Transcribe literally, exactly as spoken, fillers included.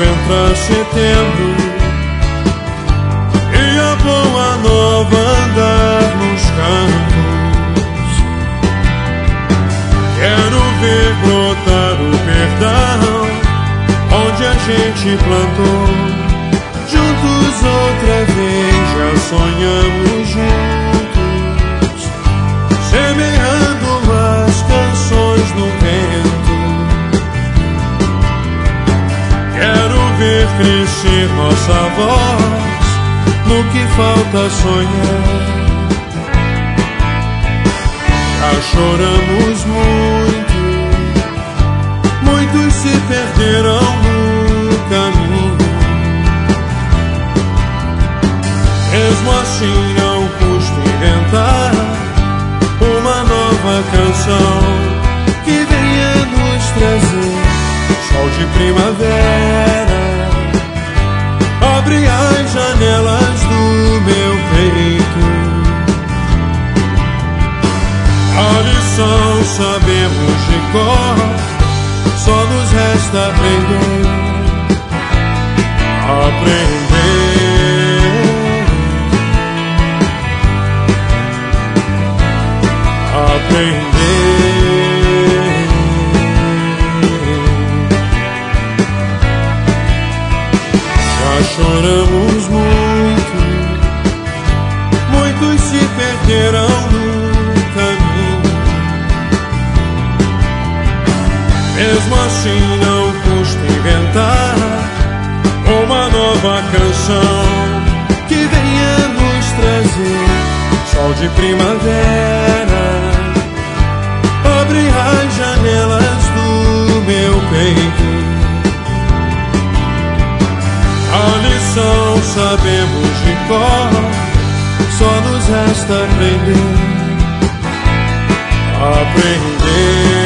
entra setembro e a boa nova andar nos campos, quero ver brotar o perdão onde a gente plantou. Juntos outra vez já sonhamos juntos, semeando as canções no vento. Quero ver crescer nossa voz no que falta sonhar. Já choramos muito, muitos se perderam no caminho. Mesmo assim não custa inventar uma nova canção que venha nos trazer sol de primavera. Abre as janelas do meu peito. A lição sabemos de cor, só nos resta aprender. Aprender. Aprender. Já choramos muito, muitos se perderam no caminho. Mesmo assim não custa inventar uma nova canção que venha nos trazer sol de primavera. Abre as janelas do meu peito. A lição sabemos de cor, só nos resta aprender. Aprender.